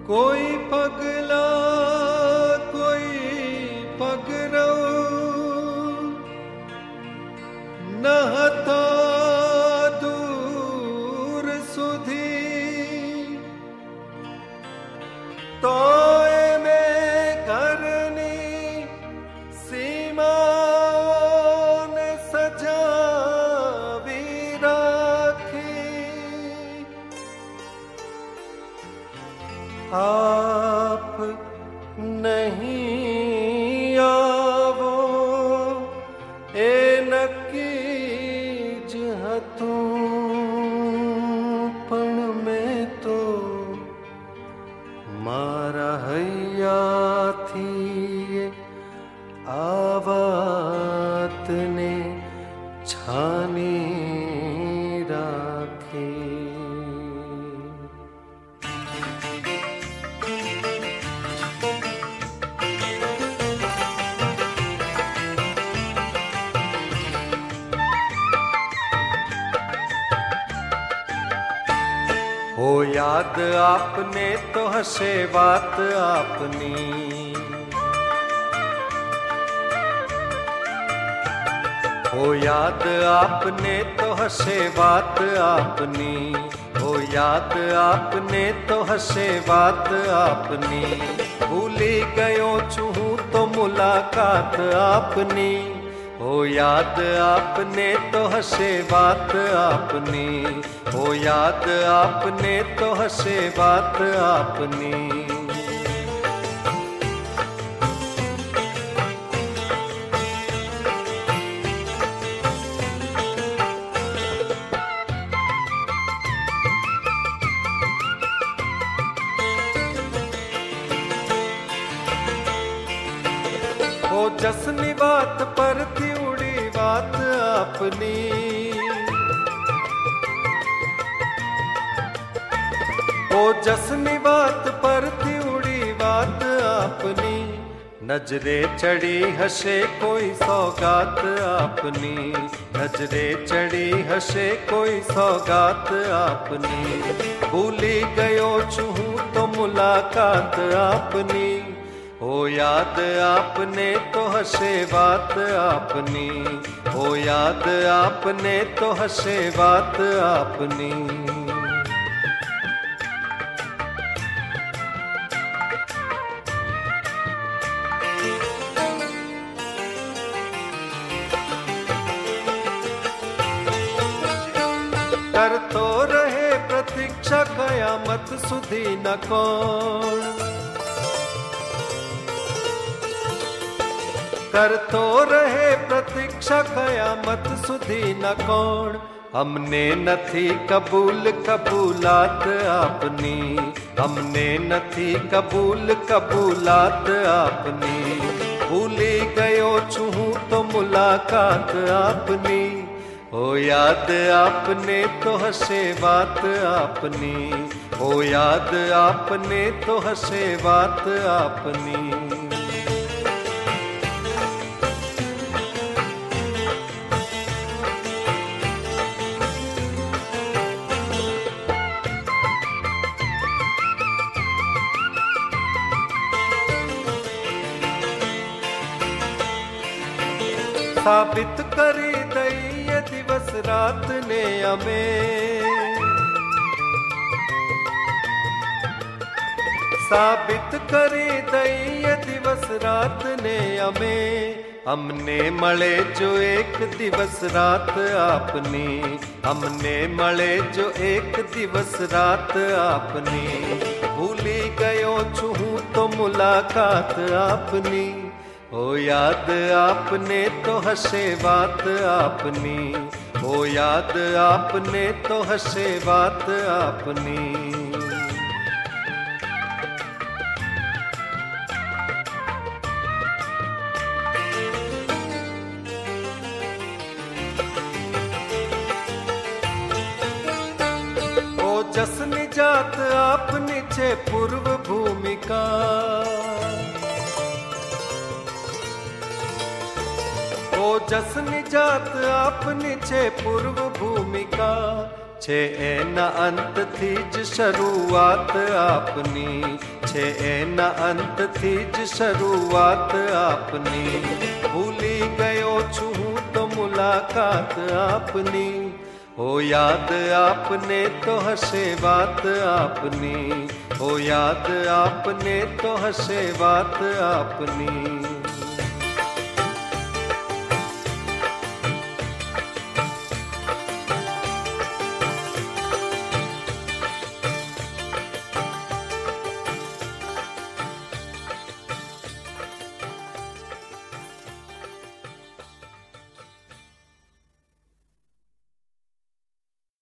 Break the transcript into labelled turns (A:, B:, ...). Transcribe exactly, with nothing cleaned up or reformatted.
A: कोई पगला कोई पगरौ नहता दूर सुधी तोय में घरनी सीमा ने सजावी राखी आप नहीं आवो ए नक्की जहतूं पण में तो मारा हैया थी आवात ने छानी राखी। हो याद आपने तो हंसे बात आपनी हो याद आपने तो हंसे बात आपनी हो याद आपने तो हंसे बात आपनी भूली गयो चूहू तो मुलाकात आपनी हो याद आपने तो हंसे बात आपनी हो याद आपने तो हंसे बात आपनी। हो जसनी बात पर थी उड़ी बात अपनी हो जसनी बात पर थी उड़ी बात अपनी नजरे चढ़ी हंसे कोई सौगात अपनी नजरे चढ़ी हंसे कोई सौगात अपनी भूली गयो चूहू तो मुलाकात अपनी हो याद आपने तो हंसे बात आपनी हो याद आपने तो हंसे बात आपनी। कर तो रहे प्रतीक्षा कयामत सुधी न कौन कर तो रहे प्रतीक्षा कयामत सुधी न कौन हमने नथी कबूल कबूलात आपनी हमने नथी कबूल कबूलात आपनी भूली गयो चूहू तो मुलाकात आपनी हो याद आपने तो हंसे बात आपनी हो याद आपने तो हंसे बात आपनी। साबित करी दई ये दिवस रात ने हमें साबित करी दई ये दिवस रात ने हमें हमने मळे जो एक दिवस रात आपनी हमने मळे जो एक दिवस रात आपनी भूली गयो चूहू तो मुलाकात आपनी हो याद आपने तो हंसे बात आपनी हो याद आपने तो हंसे बात आपनी। ओ जसनी जात आपनी छे पूर्व भूमिका ओ जसनी जात आपनी छे पूर्व भूमिका छे एना अंत थी ज शरूआत आपनी છે એના અંતથી જ શરૂઆત આપની. ભૂલી ગયો છું હું તો મુલાકાત આપની. હો યાદ આપને તો હશે વાત આપની. હો યાદ આપને તો હશે વાત આપની.